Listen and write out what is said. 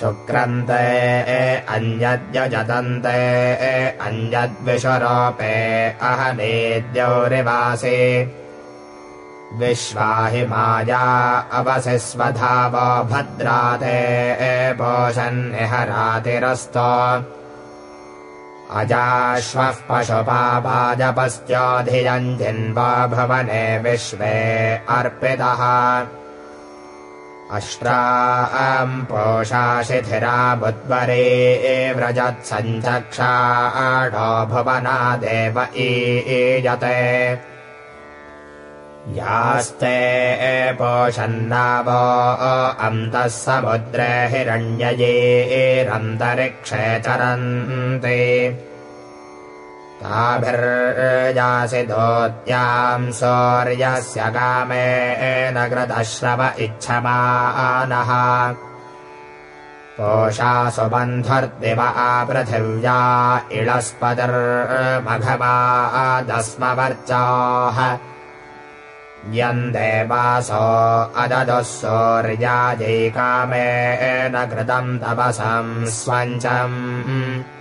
शुक्रन्ते अन्यद्यजतन्ते अन्यद्विषरोपे अहनेद्योरिवासे विश्वाहि माया अवसि स्वधावो भद्राते पोषन्निहरातिरस्तो अजाश्वः पशुपा वाजपस्योऽधियञ्जिन्वा भवने विश्वे अर्पितः अष्ट्राम् पोषा शिथिरा बुद्वरे व्रजत्सञ्चक्षाढो भुवना देव ईयते यास्ते पोषन्नावो अन्तः समुद्रे हिरण्ययेरन्तरिक्षे चरन्ति ताभिर्यासि दोत्याम् सूर्यस्य कामेन कृतश्रव इच्छमानः पोषा सुबन्धुर्दिव आपृथिव्या इळस्पतिर्मघवादस्मवर्चाः यन्देवासो अददुः सूर्यायै कामेन कृतम् तपसम् स्वञ्चम्